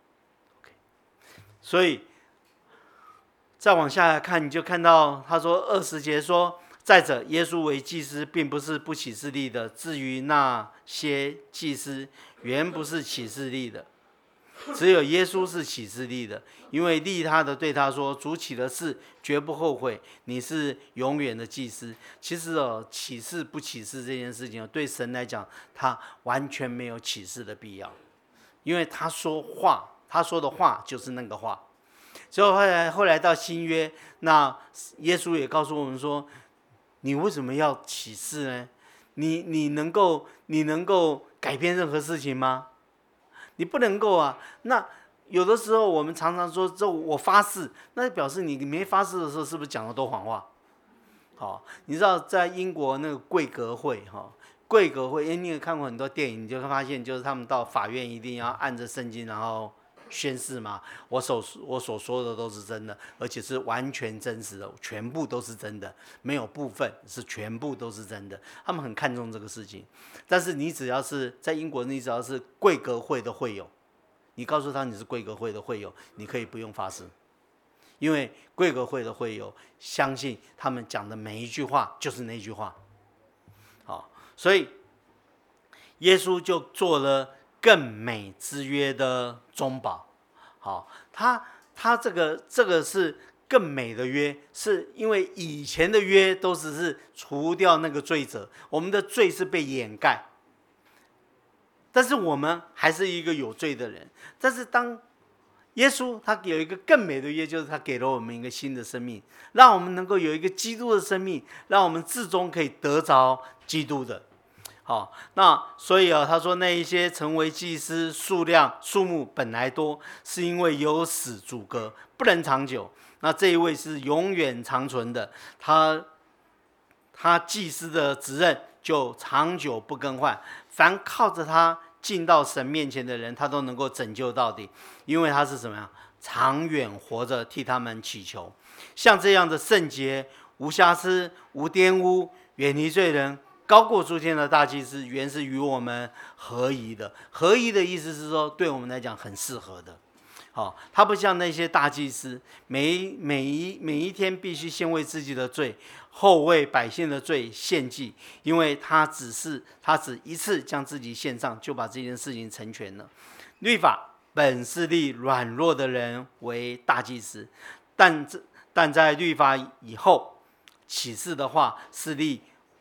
所以再往下看，你就看到他说二十节说，再者耶稣为祭司，并不是不起势力的，至于那些祭司原不是起势力的，只有耶稣是起势力的，因为立他的对他说，主起的事绝不后悔，你是永远的祭司。其实哦，起誓不起誓这件事情，对神来讲，他完全没有起誓的必要，因为他说话，他说的话就是那个话。所以后来后来到新约，那耶稣也告诉我们说，你为什么要起誓呢？你你能够你能够改变任何事情吗？你不能够啊。那有的时候我们常常说，这我发誓，那表示你没发誓的时候，是不是讲的都谎话？好，你知道在英国那个贵格会哈，贵格会，因为你也看过很多电影，你就会发现，就是他们到法院一定要按着圣经，然后宣誓嘛，我所我所说的都是真的，而且是完全真实的，全部都是真的，没有部分，是全部都是真的。他们很看重这个事情。但是你只要是在英国，你只要是贵格会的会友，你告诉他你是贵格会的会友，你可以不用发誓，因为贵格会的会友相信他们讲的每一句话就是那句话。好，所以耶稣就做了更美之约的中保。好，他他这个这个是更美的约，是因为以前的约都只是除掉那个罪责，我们的罪是被掩盖，但是我们还是一个有罪的人。但是当耶稣他有一个更美的约，就是他给了我们一个新的生命，让我们能够有一个基督的生命，让我们至终可以得着基督的。好，那所以啊，他说那一些成为祭司数量数目本来多，是因为有死阻隔，不能长久。那这一位是永远长存的，他他祭司的职任就长久不更换，凡靠着他进到神面前的人，他都能够拯救到底，因为他是什么呀？长远活着替他们祈求。像这样的圣洁、无瑕疵、无玷污、远离罪人、高过诸天的大祭司，原是与我们合宜的。合宜的意思是说，对我们来讲很适合的。好，他不像那些大祭司，每每一每一天必须先为自己的罪，后为百姓的罪献祭，因为他只是他只一次将自己献上，就把这件事情成全了。律法本是立软弱的人为大祭司，但但在律法以后，启示的话是立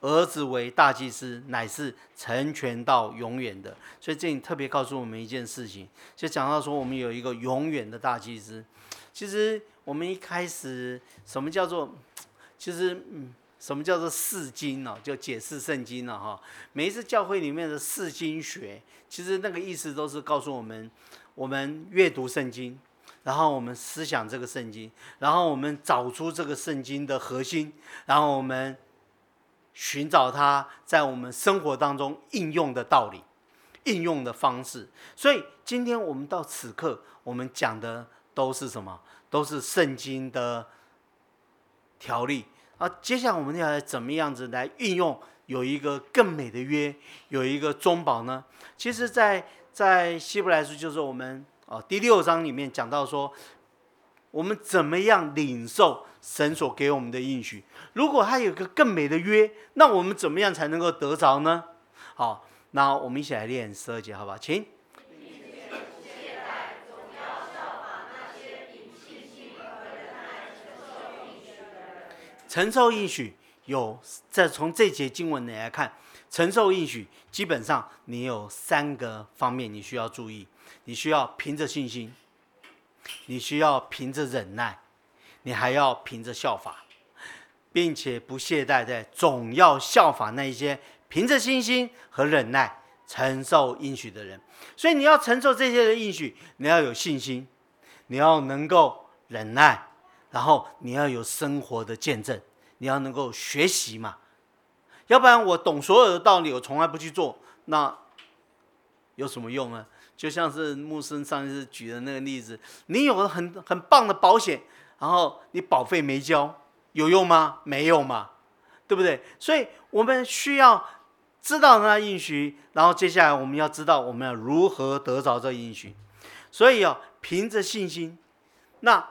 儿子为大祭司，乃是成全到永远的。所以这里特别告诉我们一件事情，就讲到说我们有一个永远的大祭司。其实我们一开始什么叫做，其实嗯，什么叫做释经呢？就解释圣经了哈。每一次教会里面的释经学，其实那个意思都是告诉我们，我们阅读圣经，然后我们思想这个圣经，然后我们找出这个圣经的核心，然后我们寻找它在我们生活当中应用的道理、应用的方式。所以今天我们到此刻，我们讲的都是什么？都是圣经的条例啊。接下来我们要来怎么样子来运用，有一个更美的约，有一个中保呢？其实在，在希伯来书就是我们哦第六章里面讲到说，我们怎么样领受神所给我们的应许。如果他有一个更美的约，那我们怎么样才能够得着呢？好，那我们一起来练十二节，好不好？请。承受应许有，再从这节经文来看，承受应许基本上你有三个方面你需要注意。你需要凭着信心，你需要凭着忍耐，你还要凭着效法，并且不懈怠在总要效法那一些凭着信心和忍耐承受应许的人。所以你要承受这些的应许，你要有信心，你要能够忍耐，然后你要有生活的见证，你要能够学习嘛。要不然我懂所有的道理，我从来不去做，那有什么用呢？就像是牧师上一次举的那个例子，你有了很很棒的保险，然后你保费没交，有用吗？没有嘛，对不对？所以我们需要知道那应许，然后接下来我们要知道我们要如何得着这应许。所以啊，凭着信心，那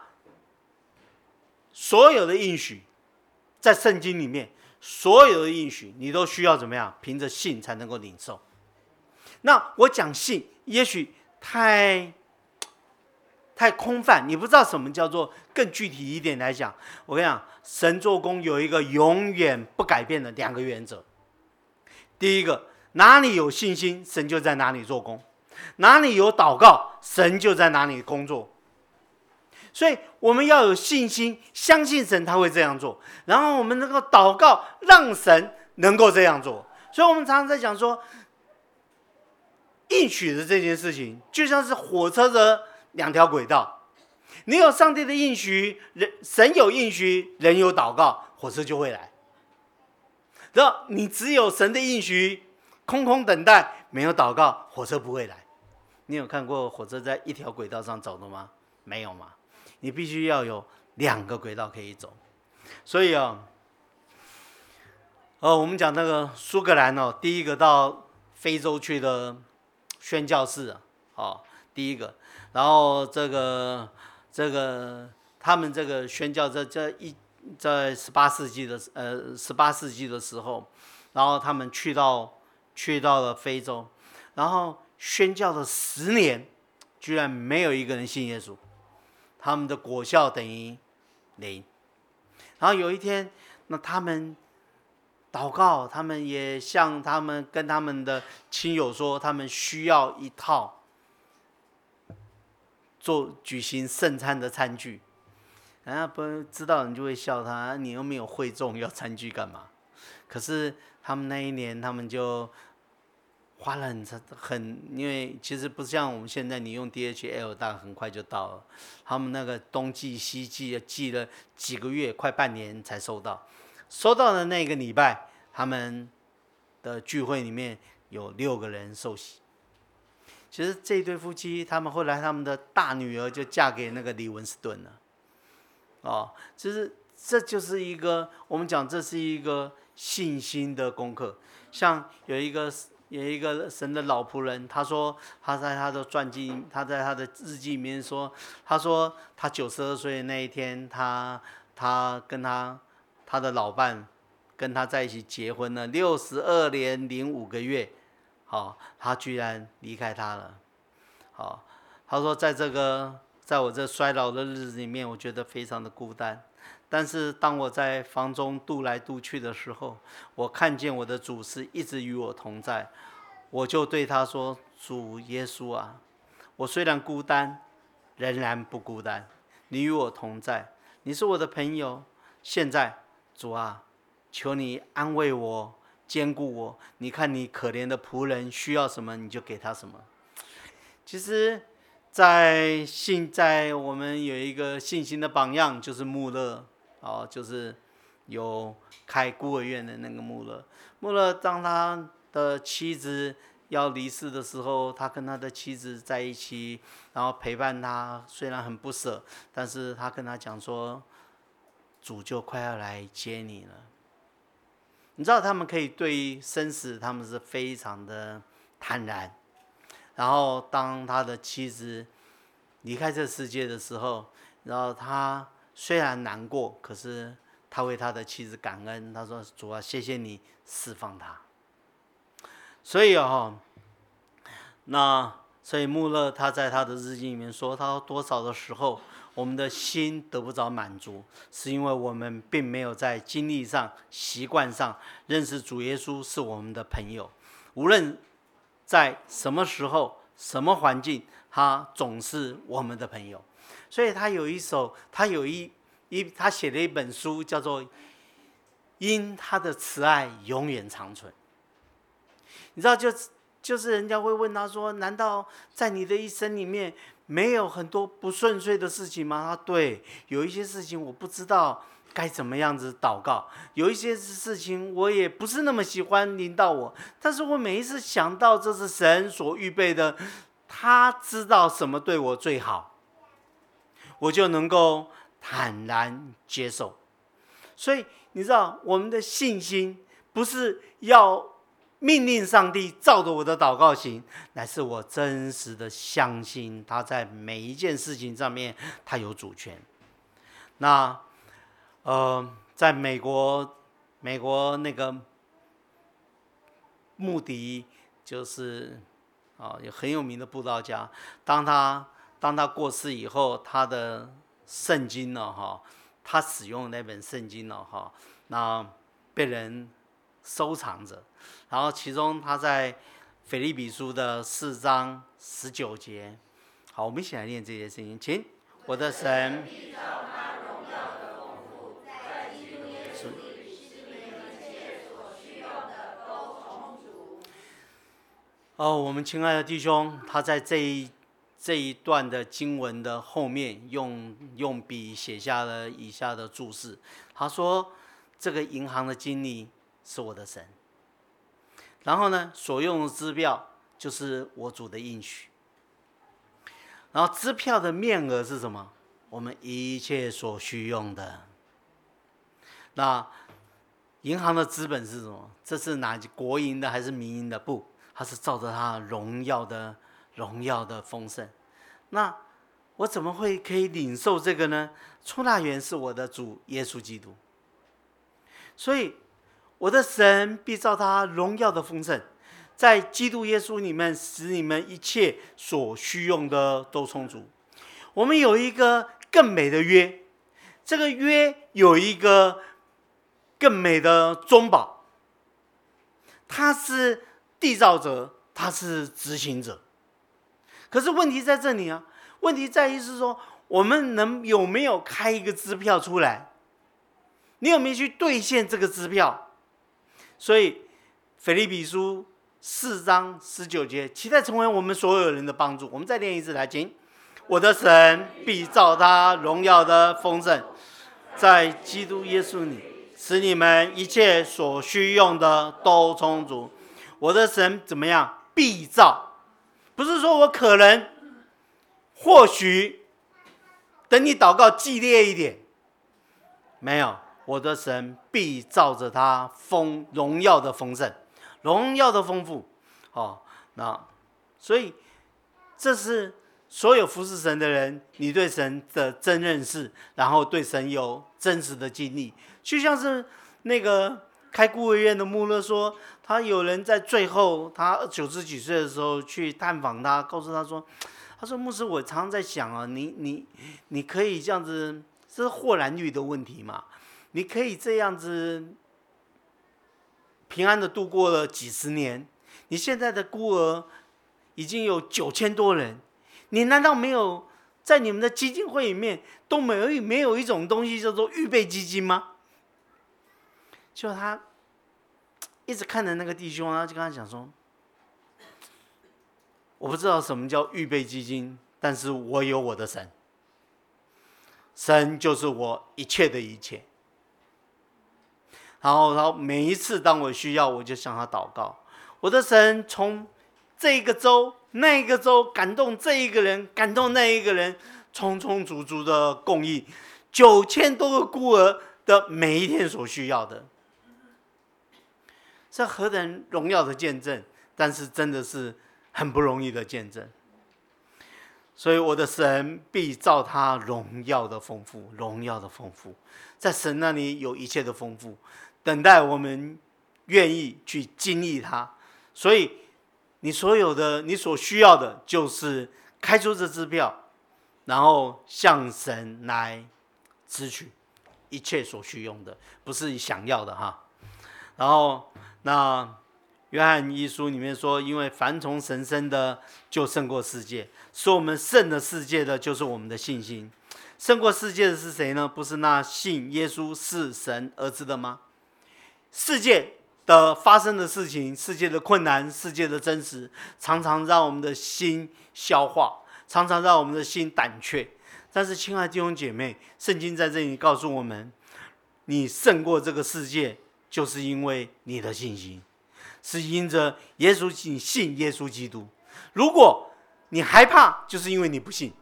所有的应许在圣经里面，所有的应许你都需要怎么样？凭着信才能够领受。那我讲信，也许太太空泛，你不知道什么叫做更具体一点来讲。我跟你讲，神做工有一个永远不改变的两个原则。第一个，哪里有信心，神就在哪里做工；哪里有祷告，神就在哪里工作。所以我们要有信心，相信神他会这样做，然后我们能够祷告，让神能够这样做。所以我们常常在讲说，应许的这件事情就像是火车的两条轨道，你有上帝的应许，人神有应许，人有祷告，火车就会来。然后你只有神的应许，空空等待，没有祷告，火车不会来。你有看过火车在一条轨道上走的吗？没有嘛。你必须要有两个轨道可以走。所以啊，呃，我们讲那个苏格兰哦，第一个到非洲去的宣教士啊，哦，第一个，然后这个这个他们这个宣教在这一在十八世纪的呃十八世纪的时候，然后他们去到去到了非洲，然后宣教了十年，居然没有一个人信耶稣，他们的果效等于零。然后有一天，那他们祷告，他们也向他们跟他们的亲友说，他们需要一套做举行圣餐的餐具。人家不知道，你就会笑他，你又没有会众，要餐具干嘛？可是他们那一年，他们就花了很很，因为其实不像我们现在，你用 D H L 大概很快就到了，他们那个东寄西寄，寄了几个月，快半年才收到。收到的那个礼拜，他们的聚会里面有六个人受洗。其实这对夫妻，他们后来他们的大女儿就嫁给那个李文斯顿了。哦，就是这就是一个我们讲这是一个信心的功课。像有一个有一个神的老仆人，他说他在他的传记，他在他的日记里面说，他说他九十二岁的那一天，他他跟他他的老伴跟他在一起结婚了，六十二年零五个月，好、哦，他居然离开他了。好、哦，他说在这个在我这衰老的日子里面，我觉得非常的孤单。但是当我在房中踱来踱去的时候，我看见我的主是一直与我同在，我就对他说：主耶稣啊，我虽然孤单，仍然不孤单，你与我同在，你是我的朋友。现在主啊，求你安慰我，坚固我，你看你可怜的仆人需要什么，你就给他什么。其实在信在我们有一个信心的榜样，就是穆勒、哦、就是有开孤儿院的那个穆勒。穆勒当他的妻子要离世的时候，他跟他的妻子在一起，然后陪伴他，虽然很不舍，但是他跟他讲说，主就快要来接你了。你知道他们可以对生死他们是非常的坦然，然后当他的妻子离开这世界的时候，然后他虽然难过，可是他为他的妻子感恩，他说：主啊，谢谢你释放他。所以哦，那所以穆勒他在他的日记里面说，他多少的时候我们的心得不着满足，是因为我们并没有在经历上、习惯上认识主耶稣是我们的朋友。无论在什么时候、什么环境，他总是我们的朋友。所以他有一首，他有一一他写了一本书，叫做《因他的慈爱永远长存》。你知道就，就是人家会问他说：难道在你的一生里面没有很多不顺遂的事情吗？他对，有一些事情我不知道该怎么样子祷告，有一些事情我也不是那么喜欢临到我，但是我每一次想到这是神所预备的，他知道什么对我最好，我就能够坦然接受。所以你知道，我们的信心不是要命令上帝照着我的祷告行，乃是我真实的相信他在每一件事情上面他有主权。那呃，在美国，美国那个穆迪就是啊、哦，很有名的布道家，当他当他过世以后，他的圣经呢，哈、哦，他使用的那本圣经呢，哈、哦，那被人收藏着。然后其中他在腓立比书的四章十九节，好，我们一起来念这些圣经，请。我的神必照他荣耀的丰富，在基督耶稣里使你们一切所需用的都充足。哦，我们亲爱的弟兄，他在这一这一段的经文的后面用用笔写下了以下的注释，他说：这个银行的经理是我的神。然后呢，所用的支票就是我主的应许。然后支票的面额是什么？我们一切所需用的。那银行的资本是什么？这是哪国营的还是民营的？不，它是照着它荣耀的荣耀的丰盛。那我怎么会可以领受这个呢？出纳员是我的主耶稣基督。所以我的神必照他荣耀的丰盛，在基督耶稣里面使你们一切所需用的都充足。我们有一个更美的约，这个约有一个更美的中保，他是缔造者，他是执行者。可是问题在这里啊，问题在于是说，我们能有没有开一个支票出来？你有没有去兑现这个支票？所以腓立比书四章十九节，期待成为我们所有人的帮助。我们再念一次来，请。我的神必照他荣耀的丰盛，在基督耶稣里使你们一切所需用的都充足。我的神怎么样？必照，不是说我可能或许等你祷告激烈一点，没有，我的神必照着他丰荣耀的丰盛，荣耀的丰富。哦，那所以这是所有服侍神的人，你对神的真认识，然后对神有真实的经历。就像是那个开孤儿院的穆勒说，他有人在最后他九十几岁的时候去探访他，告诉他说： 他说：“牧师，我常常在想啊，你你你可以这样子，这是豁然率的问题嘛？你可以这样子平安的度过了几十年，你现在的孤儿已经有九千多人，你难道没有在你们的基金会里面都没有没有一种东西叫做预备基金吗？”就他一直看着那个弟兄，然后就跟他讲说：“我不知道什么叫预备基金，但是我有我的神，神就是我一切的一切。然后，然后每一次当我需要，我就向他祷告。我的神从这一个州、那一个州感动这一个人，感动那一个人，充充足足的供应九千多个孤儿的每一天所需要的。这何等荣耀的见证！但是真的是很不容易的见证。所以我的神必照他荣耀的丰富，荣耀的丰富，在神那里有一切的丰富，等待我们愿意去经历它。所以你所有的，你所需要的，就是开出这支票，然后向神来支取一切所需用的，不是想要的哈。然后那约翰一书里面说，因为凡从神生的，就胜过世界。说我们胜了世界的，就是我们的信心。胜过世界的是谁呢？不是那信耶稣是神儿子的吗？世界的发生的事情，世界的困难，世界的真实，常常让我们的心消化，常常让我们的心胆怯。但是，亲爱的弟兄姐妹，圣经在这里告诉我们，你胜过这个世界，就是因为你的信心，是因着耶稣，你信耶稣基督。如果你害怕，就是因为你不信。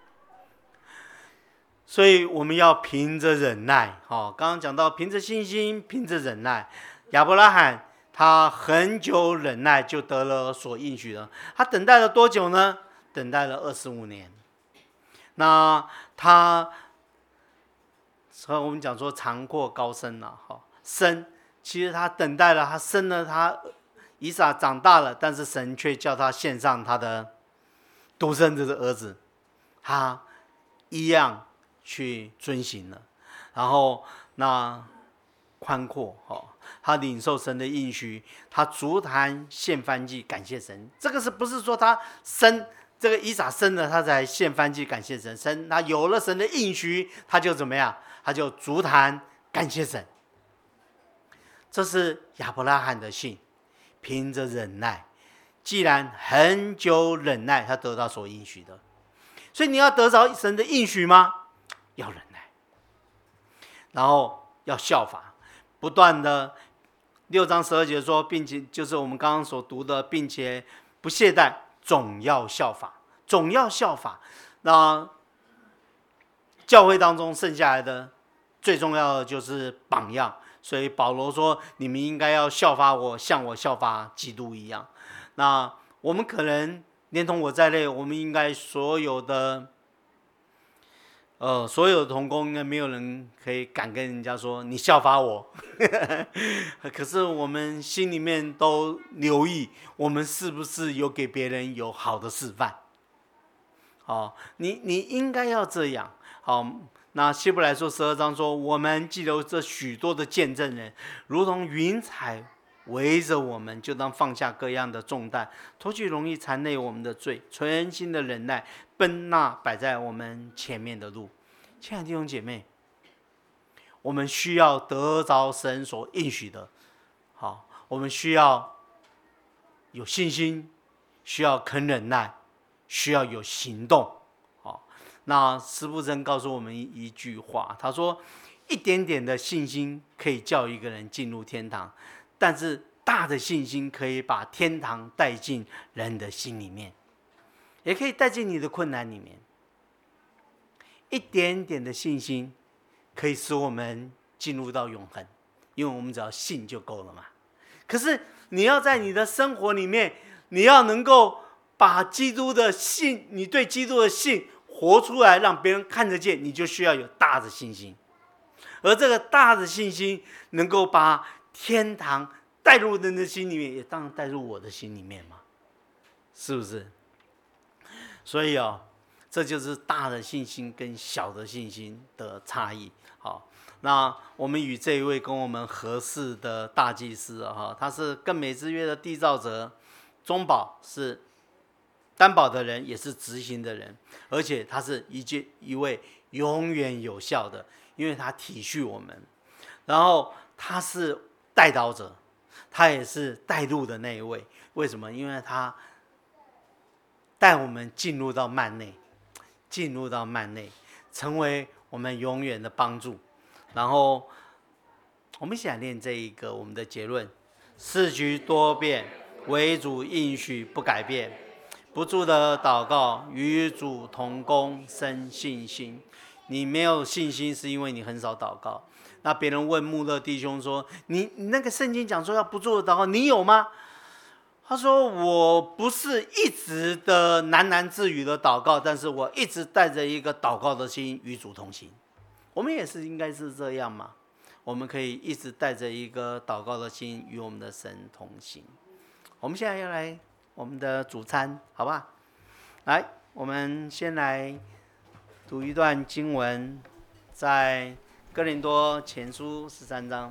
所以我们要凭着忍耐，哦，刚刚讲到凭着信心，凭着忍耐。亚伯拉罕他很久忍耐，就得了所应许的。他等待了多久呢？等待了二十五年。那他，和我们讲说长阔高深啊，哈，深，其实他等待了，他生了他以撒长大了，但是神却叫他献上他的独生子的儿子，他一样去遵行了。然后那宽阔，哦，他领受神的应许，他足坛献燔祭感谢神。这个是不是说他生这个以撒生了他才献燔祭感谢神？神他有了神的应许，他就怎么样？他就足坛感谢神。这是亚伯拉罕的信，凭着忍耐。既然很久忍耐，他得到所应许的。所以你要得着神的应许吗？要忍耐，然后要效法，不断的。六章十二节说，并且就是我们刚刚所读的，并且不懈怠，总要效法，总要效法。那教会当中剩下来的最重要的就是榜样。所以保罗说，你们应该要效法我，像我效法基督一样。那我们可能连同我在内，我们应该所有的，呃，所有的同工，应该没有人可以敢跟人家说你效法我。可是我们心里面都留意，我们是不是有给别人有好的示范？哦，你你应该要这样。好，那希伯来书十二章说，我们既有这许多的见证人，如同云彩围着我们，就当放下各样的重担，脱去容易缠累我们的罪，存心的忍耐，奔那摆在我们前面的路。亲爱的弟兄姐妹，我们需要得着神所应许的。好，我们需要有信心，需要肯忍耐，需要有行动。好，那司布真告诉我们一句话，他说：一点点的信心可以叫一个人进入天堂，但是大的信心可以把天堂带进人的心里面，也可以带进你的困难里面。一点点的信心可以使我们进入到永恒，因为我们只要信就够了嘛。可是你要在你的生活里面，你要能够把基督的信，你对基督的信活出来，让别人看得见，你就需要有大的信心。而这个大的信心能够把天堂带入人的心里面，也当然带入我的心里面嘛，是不是？ 所以哦，这就是大的信心跟小的信心的差异。好，那我们与这一位跟我们合适的大祭司啊，他是更美之约的缔造者，中保是担保的人，也是执行的人，而且他是一件一位永远有效的，因为他体恤我们，然后他是带导者，他也是带路的那一位。为什么？因为他带我们进入到幔内，进入到幔内，成为我们永远的帮助。然后我们一起来念这一个我们的结论：四局多变，唯主应许不改变。不住的祷告，与主同工，生信心。你没有信心，是因为你很少祷告。那别人问穆勒弟兄说：“你你那个圣经讲说要不住的祷告，你有吗？”他说：“我不是一直的喃喃自语的祷告，但是我一直带着一个祷告的心与主同行。”我们也是应该是这样嘛？我们可以一直带着一个祷告的心与我们的神同行。我们现在要来我们的主餐，好吧？来，我们先来读一段经文，在哥林多前书十三章。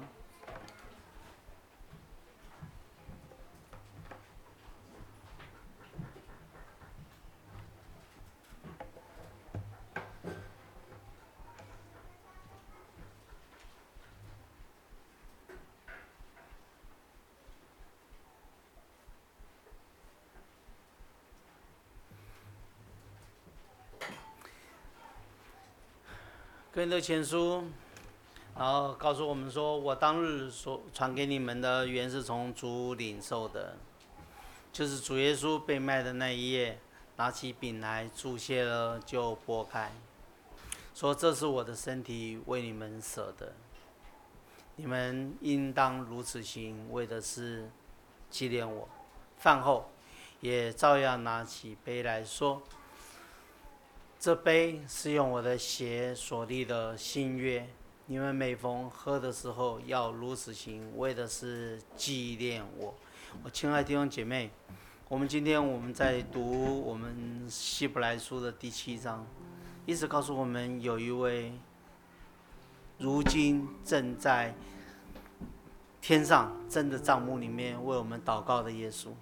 哥林多前书，然后告诉我们说，我当日所传给你们的，原是从主领受的，就是主耶稣被卖的那一夜，拿起饼来，祝谢了，就拨开，说：“这是我的身体，为你们舍的，你们应当如此行，为的是纪念我。”饭后，也照样拿起杯来说：“这杯是用我的血所立的新约，你们每逢喝的时候，要如此行，为的是纪念我。”我亲爱的弟兄姐妹，我们今天我们在读我们希伯来书的第七章，一直告诉我们有一位如今正在天上真的帐幕里面为我们祷告的耶稣。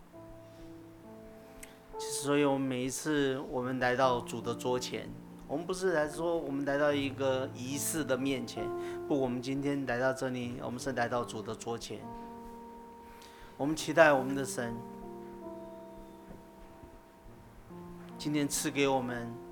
所以我们每一次我们来到主的桌前，我们不是来说我们来到一个仪式的面前，不，我们今天来到这里，我们是来到主的桌前。我们期待我们的神今天赐给我们